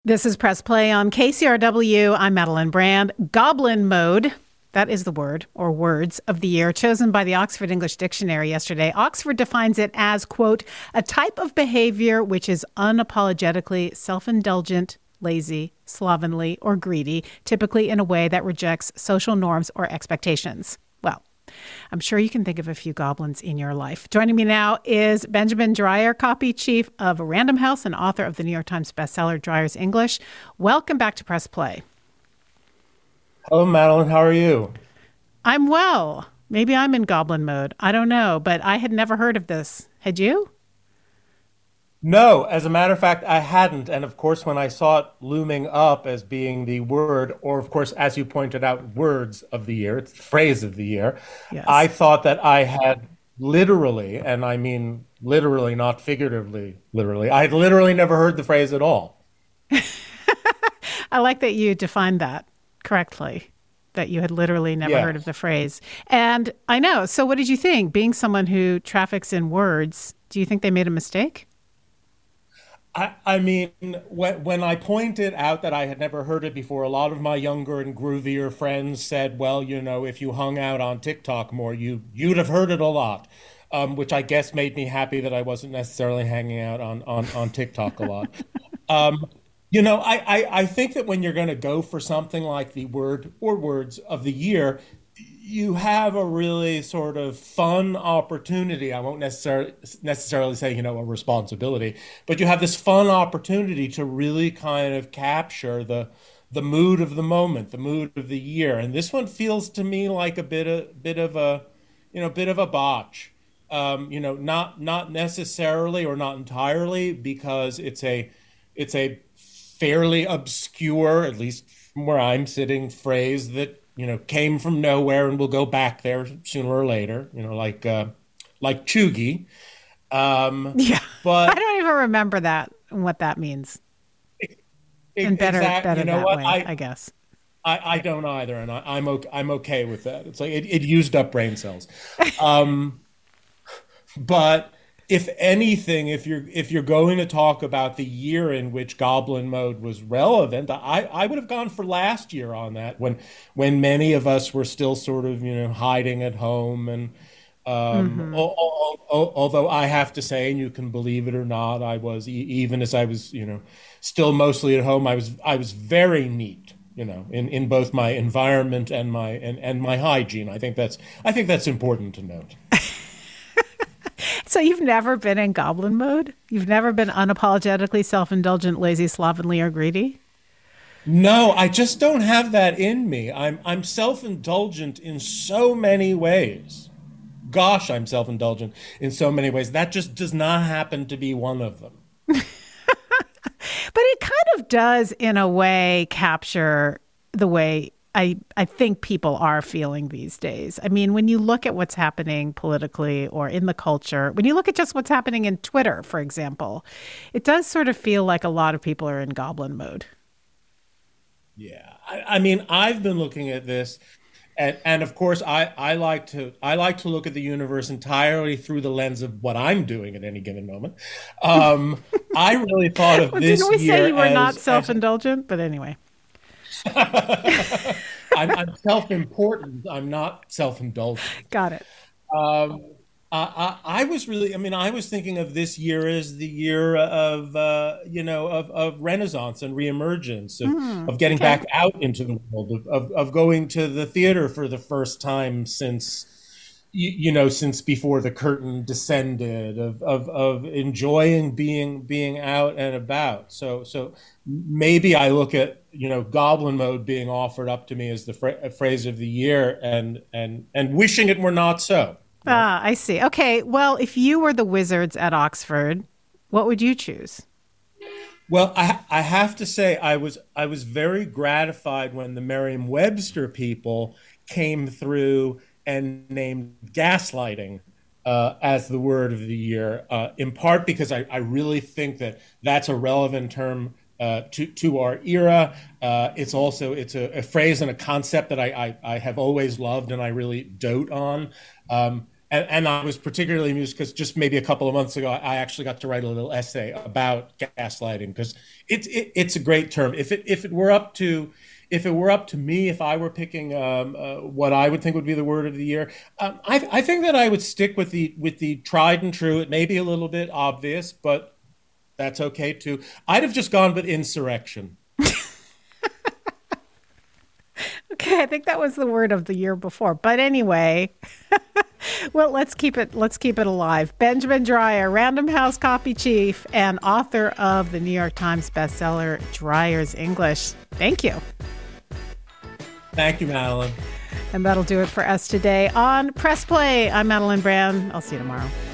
This is Press Play on KCRW. I'm Madeline Brand. Goblin mode, that is the word or words of the year chosen by the Oxford English Dictionary yesterday. Oxford defines it as, quote, a type of behavior which is unapologetically self-indulgent, lazy, slovenly, or greedy, typically in a way that rejects social norms or expectations. Well, I'm sure you can think of a few goblins in your life. Joining me now is Benjamin Dreyer, copy chief of Random House and author of the New York Times bestseller Dreyer's English. Welcome back to Press Play. Hello, Madeline. How are you? I'm well. Maybe I'm in goblin mode. I don't know, but I had never heard of this. Had you? No, as a matter of fact, I hadn't. And of course, when I saw it looming up as being the word, or of course, as you pointed out, words of the year, it's the phrase of the year, I Yes. thought that I had literally, and I mean literally, not figuratively, literally, I had literally never heard the phrase at all. I like that you defined that correctly, that you had literally never heard of Yes. the phrase. And I know. So what did you think? Being someone who traffics in words, do you think they made a mistake? I mean, when I pointed out that I had never heard it before, a lot of my younger and groovier friends said, well, you know, if you hung out on TikTok more, you'd have heard it a lot, which I guess made me happy that I wasn't necessarily hanging out on TikTok a lot. Um, I think that when you're going to go for something like the word or words of the year, you have a really sort of fun opportunity. I won't necessarily say, a responsibility, but you have this fun opportunity to really kind of capture the mood of the moment, the mood of the year. And this one feels to me like a bit of a botch. Not necessarily or not entirely because it's a fairly obscure, at least from where I'm sitting, phrase that came from nowhere and will go back there sooner or later. Like chuggy. Um, Yeah. I but don't even remember that and what that means. And better exact, you better know that what? way, I guess. I don't either, and I'm okay with that. It's like it used up brain cells. Um, But if anything, if you're going to talk about the year in which Goblin Mode was relevant, I would have gone for last year on that when many of us were still sort of hiding at home and Hmm. although I have to say, and you can believe it or not, I was even as I was still mostly at home, I was very neat. In both my environment and my hygiene. I think that's important to note. So you've never been in goblin mode? You've never been unapologetically self-indulgent, lazy, slovenly, or greedy? No, I just don't have that in me. I'm self-indulgent in so many ways. Gosh, I'm self-indulgent in so many ways. That just does not happen to be one of them. But it kind of does, in a way, capture the way I think people are feeling these days. I mean, when you look at what's happening politically or in the culture, when you look at just what's happening in Twitter, for example, it does sort of feel like a lot of people are in goblin mode. Yeah. I mean, I've been looking at this and of course I like to look at the universe entirely through the lens of what I'm doing at any given moment. I really thought of Well, didn't this we say year you were not as self-indulgent? But anyway, I'm self-important. I'm not self-indulgent. got it. Um, I was really, I mean, I was thinking of this year as the year of, of Renaissance and reemergence, of getting Okay. back out into the world, of going to the theater for the first time since, since before the curtain descended, of enjoying being out and about. So maybe I look at, Goblin Mode being offered up to me as the phrase of the year and wishing it were not so. Yeah. Ah, I see. Okay. Well, if you were the wizards at Oxford, what would you choose? Well, I have to say I was very gratified when the Merriam-Webster people came through and named gaslighting as the word of the year, in part because I really think that that's a relevant term to our era. It's a phrase and a concept that I have always loved and I really dote on. And I was particularly amused because just maybe a couple of months ago, I actually got to write a little essay about gaslighting because it's a great term. If it were up to me, if I were picking what I would think would be the word of the year, I think that I would stick with the tried and true. It may be a little bit obvious, but that's okay too. I'd have just gone with insurrection. Okay, I think that was the word of the year before. But anyway, well, let's keep it alive. Benjamin Dreyer, Random House copy chief and author of the New York Times bestseller Dreyer's English. Thank you. Thank you, Madeline. And that'll do it for us today on Press Play. I'm Madeline Brand. I'll see you tomorrow.